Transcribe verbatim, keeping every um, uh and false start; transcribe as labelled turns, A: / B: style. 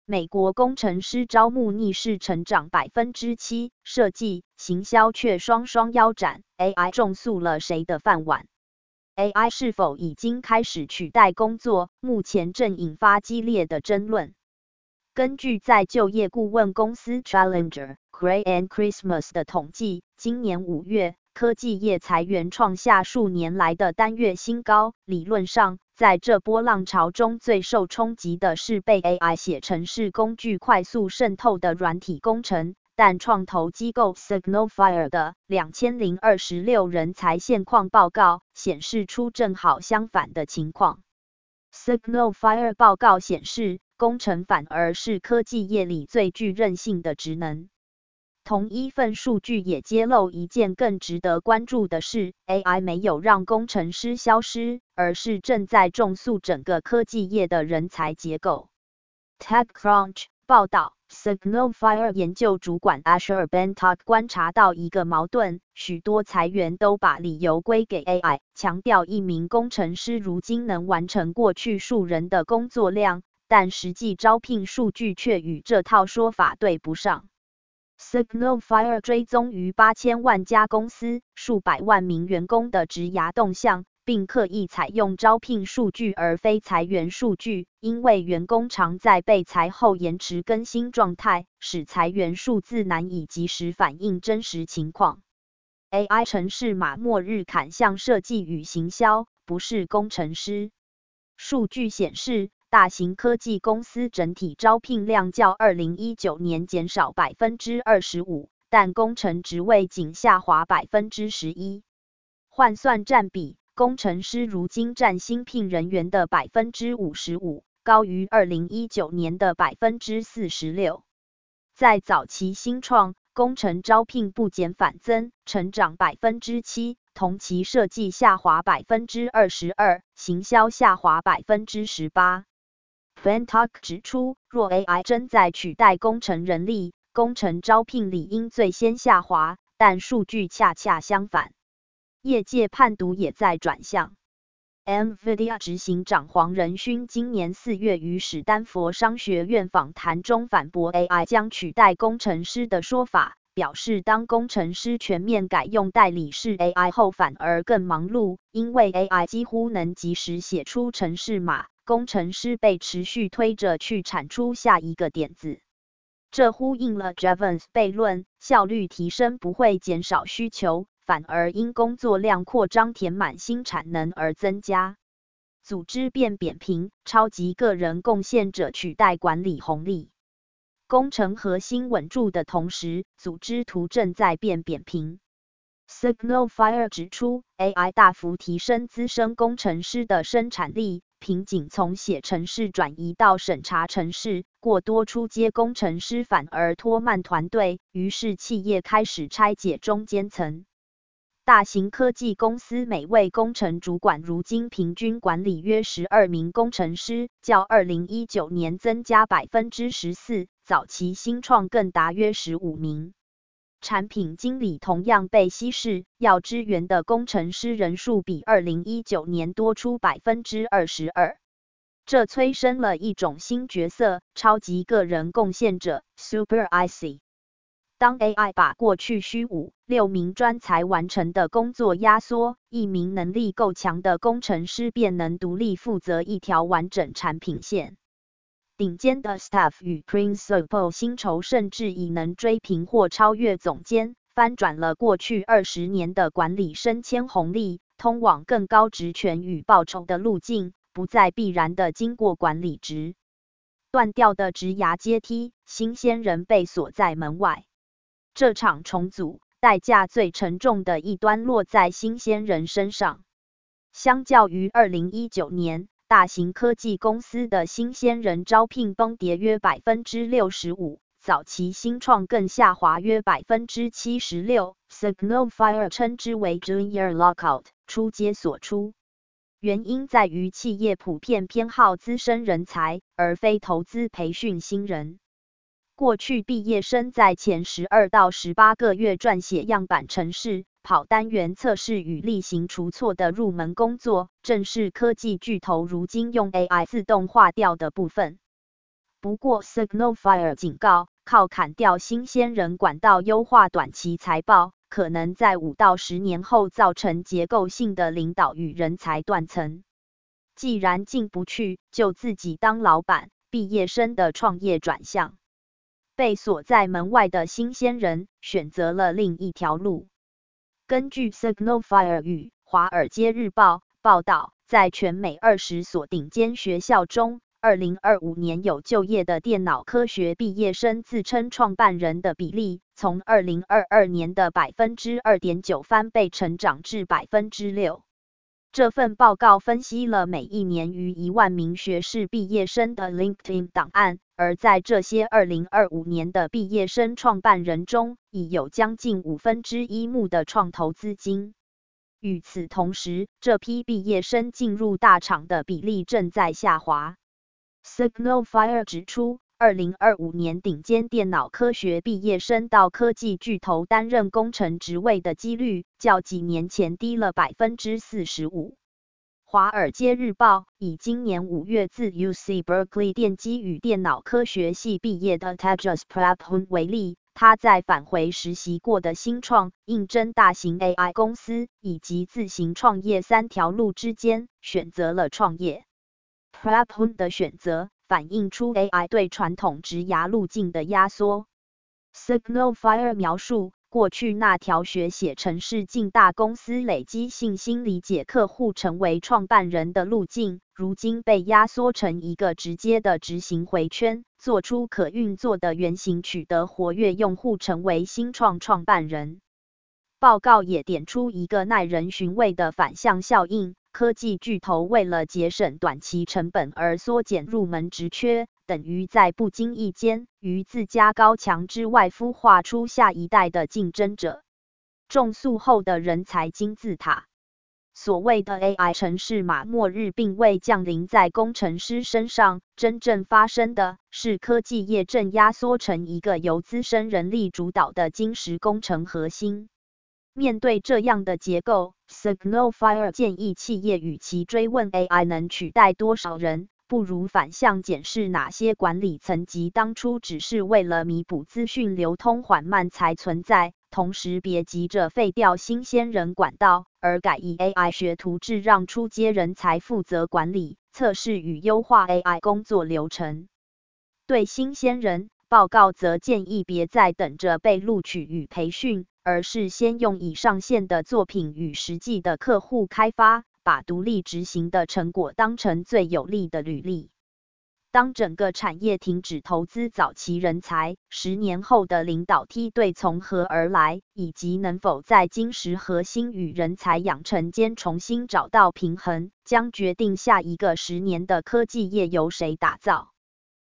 A: 美国工程师招募逆势成长 百分之七， 设计、行销却双双腰斩 ，A I 重塑了谁的饭碗 ？A I 是否已经开始取代工作？目前正引发激烈的争论。根据在就业顾问公司 Challenger、Gray and Christmas 的统计，今年五月，科技业裁员创下数年来的单月新高。理论上，在这波浪潮中最受冲击的是被 A I 写程式工具快速渗透的软体工程，但创投机构 Signalfire 的两千零二十六人才现况报告显示出正好相反的情况。Signalfire 报告显示，工程反而是科技业里最具韧性的职能。同一份数据也揭露一件更值得关注的事 ，A I 没有让工程师消失，而是正在重塑整个科技业的人才结构。TechCrunch 报道 ，Signalfire 研究主管 Asher Bentock 观察到一个矛盾，许多裁员都把理由归给 A I， 强调一名工程师如今能完成过去数人的工作量，但实际招聘数据却与这套说法对不上。Signalfire 追踪逾八千万家公司、数百万名员工的职涯动向，并刻意采用招聘数据而非裁员数据，因为员工常在被裁后延迟更新状态，使裁员数字难以及时反映真实情况。A I 程式码末日砍向设计与行销，不是工程师。数据显示，大型科技公司整体招聘量较二零一九年减少 百分之二十五， 但工程职位仅下滑 百分之十一。换算占比，工程师如今占新聘人员的 百分之五十五， 高于二零一九年的 百分之四十六。在早期新创，工程招聘不减反增，成长 百分之七， 同期设计下滑 百分之二十二， 行销下滑 百分之十八。Bentock 指出，若 A I 真在取代工程人力，工程招聘理应最先下滑，但数据恰恰相反。业界判读也在转向。NVIDIA 执行长黄仁勋今年四月于史丹佛商学院访谈中反驳 A I 将取代工程师的说法，表示当工程师全面改用代理式 A I 后反而更忙碌，因为 A I 几乎能及时写出程式码，工程师被持续推着去产出下一个点子。这呼应了 Jevons 悖论，效率提升不会减少需求，反而因工作量扩张填满新产能而增加。组织变扁平，超级个人贡献者取代管理红利。工程核心稳住的同时，组织图正在变扁平。Signalfire 指出 ，A I 大幅提升资深工程师的生产力，瓶颈从写程式转移到审查程式，过多出阶工程师反而拖慢团队，于是企业开始拆解中间层。大型科技公司每位工程主管如今平均管理约十二名工程师，较二零一九年增加 百分之十四， 早期新创更达约十五名。产品经理同样被稀释，要支援的工程师人数比二零一九年多出 百分之二十二。这催生了一种新角色——超级个人贡献者 Super I C。当 A I 把过去需五、六名专才完成的工作压缩，一名能力够强的工程师便能独立负责一条完整产品线。顶尖的 staff 与 principal 薪酬甚至已能追平或超越总监，翻转了过去二十年的管理升迁红利，通往更高职权与报酬的路径，不再必然的经过管理职。断掉的职涯阶梯，新鲜人被锁在门外。这场重组，代价最沉重的一端落在新鲜人身上。相较于二零一九年，大型科技公司的新鲜人招聘崩跌约 百分之六十五， 早期新创更下滑约 百分之七十六， Signalfire 称之为 Junior Lockout， 出街锁出。原因在于企业普遍偏好资深人才，而非投资培训新人。过去毕业生在前十二到十八个月撰写样板程式，跑单元测试与例行除错的入门工作，正是科技巨头如今用 A I 自动化掉的部分。 不过 Signalfire 警告，靠砍掉新鲜人管道优化短期财报，可能在五到十年后造成结构性的领导与人才断层。既然进不去，就自己当老板，毕业生的创业转向。被锁在门外的新鲜人选择了另一条路。根据 Signalfire 与华尔街日报报道，在全美二十所顶尖学校中，二零二五年有就业的电脑科学毕业生自称创办人的比例，从二零二二年的 百分之二点九 翻倍成长至 百分之六。这份报告分析了每一年逾一万名学士毕业生的 LinkedIn 档案，而在这些二零二五年的毕业生创办人中，已有将近五分之一募的创投资金。与此同时，这批毕业生进入大厂的比例正在下滑。Signalfire 指出，二零二五年顶尖电脑科学毕业生到科技巨头担任工程职位的几率，较几年前低了 百分之四十五。华尔街日报以今年五月自 U C Berkeley 电机与电脑科学系毕业的 Tejas Prabhun 为例，他在返回实习过的新创、应征大型 A I 公司以及自行创业三条路之间，选择了创业。Prabhun 的选择反映出 A I 对传统职涯路径的压缩。Signalfire 描述，过去那条学写程式进大公司累积信心理解客户成为创办人的路径，如今被压缩成一个直接的执行回圈，做出可运作的原型，取得活跃用户，成为新创创办人。报告也点出一个耐人寻味的反向效应，科技巨头为了节省短期成本而缩减入门职缺，等于在不经意间于自家高墙之外孵化出下一代的竞争者。种树后的人才金字塔。所谓的 A I 程式码末日并未降临在工程师身上，真正发生的是科技业正压缩成一个由资深人力主导的精实工程核心。面对这样的结构， Signalfire 建议企业与其追问 A I 能取代多少人，不如反向检视哪些管理层级当初只是为了弥补资讯流通缓慢才存在，同时别急着废掉新鲜人管道，而改以 A I 学徒制让出阶人才负责管理、测试与优化 A I 工作流程。对新鲜人，报告则建议别再等着被录取与培训，而是先用已上线的作品与实际的客户开发，把独立执行的成果当成最有力的履历。当整个产业停止投资早期人才，十年后的领导梯队从何而来，以及能否在精实核心与人才养成间重新找到平衡，将决定下一个十年的科技业由谁打造。